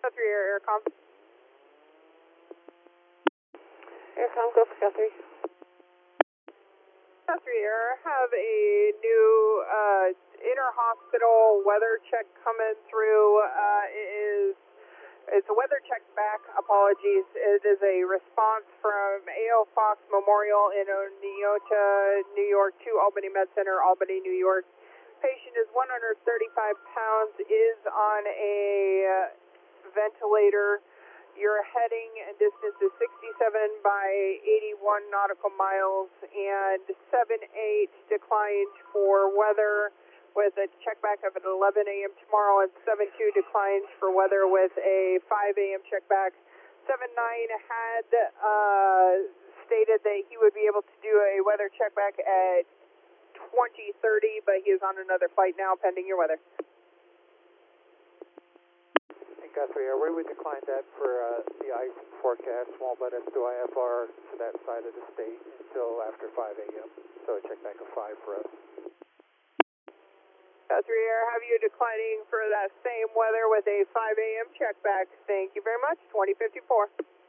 3 Aircom. Aircom, go for 3. 3 Air, have a new inter-hospital weather check coming through. It's a weather check back, apologies. It is a response from A.O. Fox Memorial in Oneota, New York to Albany Med Center, Albany, New York. Patient is 135 pounds, is on a ventilator. Your heading and distance is 67 by 81 nautical miles, and 7-8 declined for weather with a checkback of at 11 a.m. tomorrow, and 7-2 declines for weather with a 5 a.m. checkback. 7-9 had stated that he would be able to do a weather checkback at 20:30, but he is on another flight now pending your weather. Guthrie, we would decline that for the ice forecast. Won't let us do IFR to that side of the state until after 5 a.m. So a checkback of 5 for us. 3 Air, have you declining for that same weather with a 5 a.m. checkback. Thank you very much. 2054.